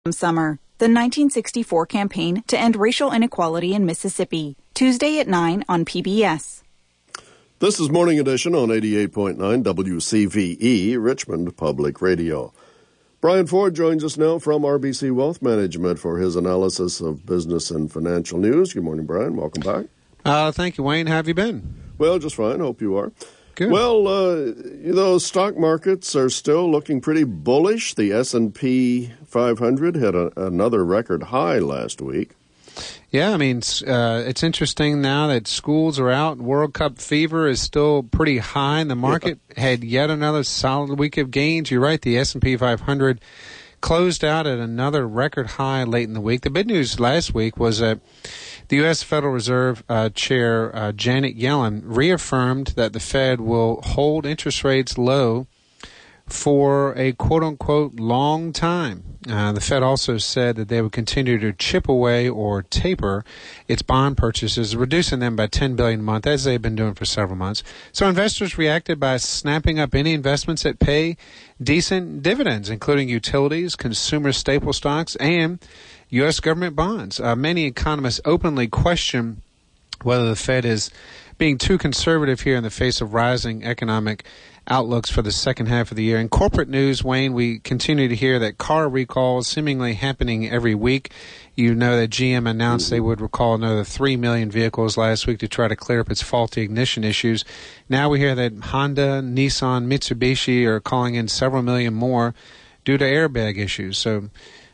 Summer, the 1964 campaign to end racial inequality in Mississippi, Tuesday at 9 on PBS. This is Morning Edition on 88.9 WCVE, Richmond Public Radio. Brian Ford joins us now from RBC Wealth Management for his analysis of business and financial news. Good morning, Brian. Welcome back. Thank you, Wayne. How have you been? Well, just fine. Hope you are. Good. Well, stock markets are still looking pretty bullish. The S&P 500 had another record high last week. Yeah, I mean, it's interesting now that schools are out. World Cup fever is still pretty high, and the market had yet another solid week of gains. You're right, the S&P 500 closed out at another record high late in the week. The big news last week was that the U.S. Federal Reserve Chair Janet Yellen reaffirmed that the Fed will hold interest rates low for a quote-unquote long time. The Fed also said that they would continue to chip away or taper its bond purchases, reducing them by $10 billion a month, as they've been doing for several months. So investors reacted by snapping up any investments that pay decent dividends, including utilities, consumer staple stocks, and U.S. government bonds. Many economists openly question whether the Fed is being too conservative here in the face of rising economic outlooks for the second half of the year. In corporate news, Wayne, we continue to hear that car recalls seemingly happening every week. You know that GM announced they would recall another 3 million vehicles last week to try to clear up its faulty ignition issues. Now we hear that Honda, Nissan, Mitsubishi are calling in several million more due to airbag issues. So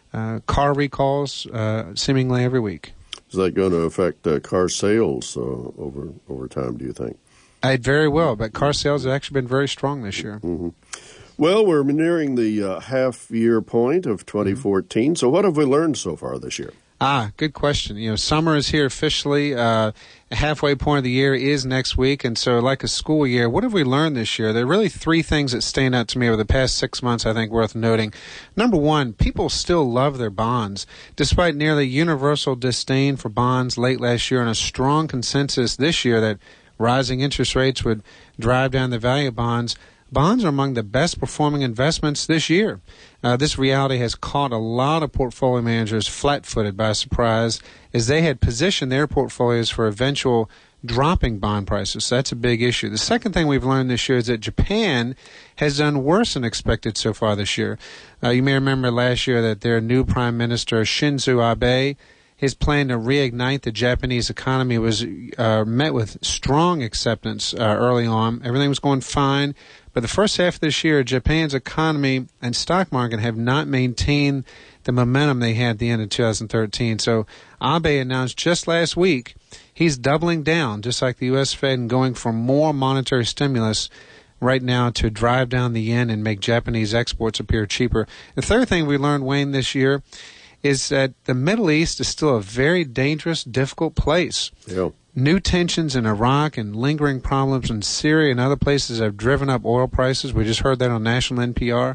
car recalls seemingly every week. Is that going to affect car sales over time, do you think? Very well, but car sales have actually been very strong this year. Mm-hmm. Well, we're nearing the half-year point of 2014. So what have we learned so far this year? Good question. Summer is here officially. A halfway point of the year is next week. And so like a school year, what have we learned this year? There are really three things that stand out to me over the past 6 months, I think, worth noting. Number one, people still love their bonds. Despite nearly universal disdain for bonds late last year and a strong consensus this year that rising interest rates would drive down the value of bonds, bonds are among the best performing investments this year. This reality has caught a lot of portfolio managers flat-footed by surprise as they had positioned their portfolios for eventual dropping bond prices. So that's a big issue. The second thing we've learned this year is that Japan has done worse than expected so far this year. You may remember last year that their new Prime Minister, Shinzo Abe, his plan to reignite the Japanese economy was met with strong acceptance early on. Everything was going fine. But the first half of this year, Japan's economy and stock market have not maintained the momentum they had at the end of 2013. So Abe announced just last week he's doubling down, just like the U.S. Fed, and going for more monetary stimulus right now to drive down the yen and make Japanese exports appear cheaper. The third thing we learned, Wayne, this year is that the Middle East is still a very dangerous, difficult place. Yeah. New tensions in Iraq and lingering problems in Syria and other places have driven up oil prices. We just heard that on national NPR.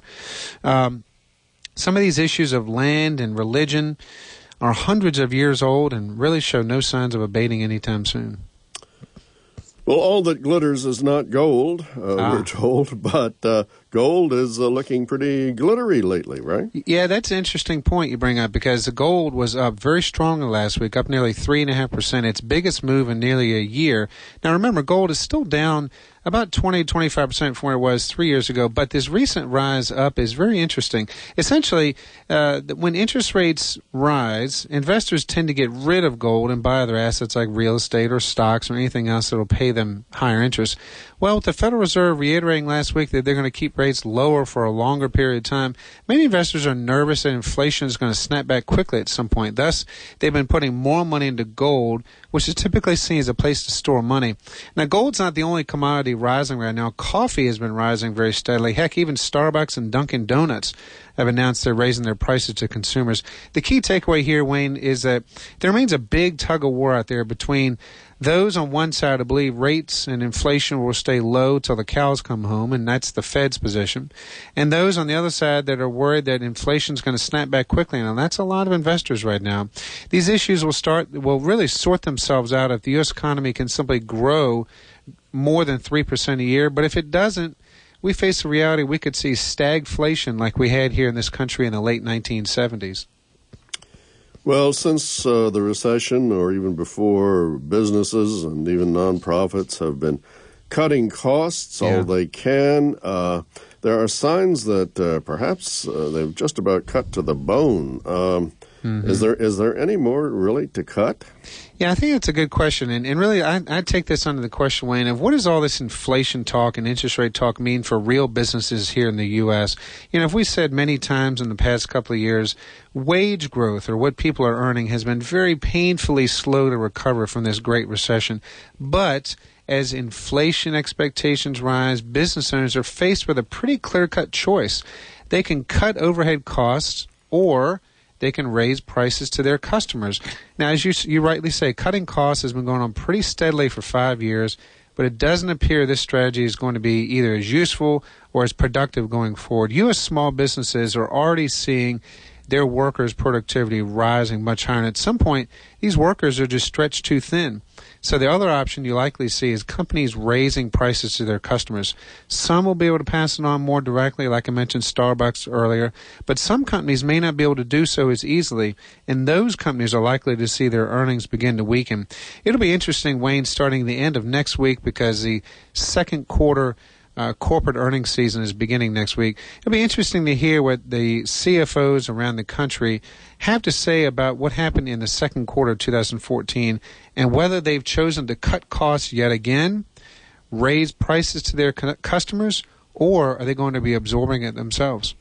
Some of these issues of land and religion are hundreds of years old and really show no signs of abating anytime soon. Well, all that glitters is not gold, we're told, but gold is looking pretty glittery lately, right? Yeah, that's an interesting point you bring up because the gold was up very strongly last week, up nearly 3.5%, its biggest move in nearly a year. Now, remember, gold is still down about 20-25% from where it was 3 years ago, but this recent rise up is very interesting. Essentially, when interest rates rise, investors tend to get rid of gold and buy other assets like real estate or stocks or anything else that will pay them higher interest. Well, with the Federal Reserve reiterating last week that they're going to keep rates lower for a longer period of time, many investors are nervous that inflation is going to snap back quickly at some point. Thus, they've been putting more money into gold, which is typically seen as a place to store money. Now, gold's not the only commodity rising right now. Coffee has been rising very steadily. Heck, even Starbucks and Dunkin' Donuts have announced they're raising their prices to consumers. The key takeaway here, Wayne, is that there remains a big tug-of-war out there between those on one side who believe rates and inflation will stay low till the cows come home, and that's the Fed's position, and those on the other side that are worried that inflation is going to snap back quickly. Now, that's a lot of investors right now. These issues will really sort themselves out if the U.S. economy can simply grow more than 3% a year. But if it doesn't, we face the reality we could see stagflation like we had here in this country in the late 1970s. Well, since the recession, or even before, businesses and even nonprofits have been cutting costs all they can. There are signs that perhaps they've just about cut to the bone. Is there any more really to cut? Yeah, I think that's a good question. And really, I take this under the question, Wayne, of what does all this inflation talk and interest rate talk mean for real businesses here in the U.S.? You know, if we said many times in the past couple of years, wage growth or what people are earning has been very painfully slow to recover from this Great Recession. But as inflation expectations rise, business owners are faced with a pretty clear-cut choice. They can cut overhead costs, or they can raise prices to their customers. Now, as you rightly say, cutting costs has been going on pretty steadily for 5 years, but it doesn't appear this strategy is going to be either as useful or as productive going forward. U.S. small businesses are already seeing their workers' productivity rising much higher. And at some point, these workers are just stretched too thin. So the other option you likely see is companies raising prices to their customers. Some will be able to pass it on more directly, like I mentioned Starbucks earlier, but some companies may not be able to do so as easily, and those companies are likely to see their earnings begin to weaken. It'll be interesting, Wayne, starting the end of next week, because the second quarter corporate earnings season is beginning next week. It'll be interesting to hear what the CFOs around the country have to say about what happened in the second quarter of 2014 and whether they've chosen to cut costs yet again, raise prices to their customers, or are they going to be absorbing it themselves?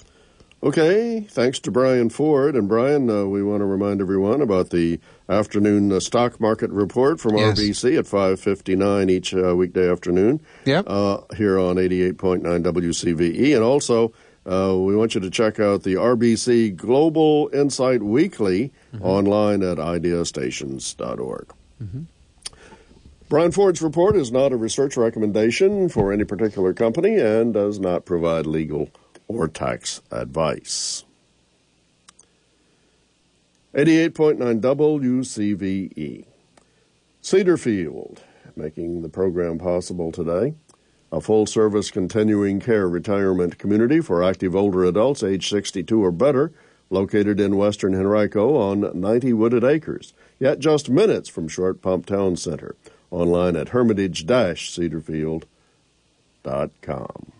Okay, thanks to Brian Ford. And Brian, we want to remind everyone about the afternoon stock market report from RBC at 5:59 each weekday afternoon here on 88.9 WCVE. And also, we want you to check out the RBC Global Insight Weekly online at ideastations.org. Brian Ford's report is not a research recommendation for any particular company and does not provide legal or tax advice. 88.9 WCVE. Cedarfield, making the program possible today. A full-service continuing care retirement community for active older adults age 62 or better, located in western Henrico on 90 wooded acres, yet just minutes from Short Pump Town Center. Online at hermitage-cedarfield.com.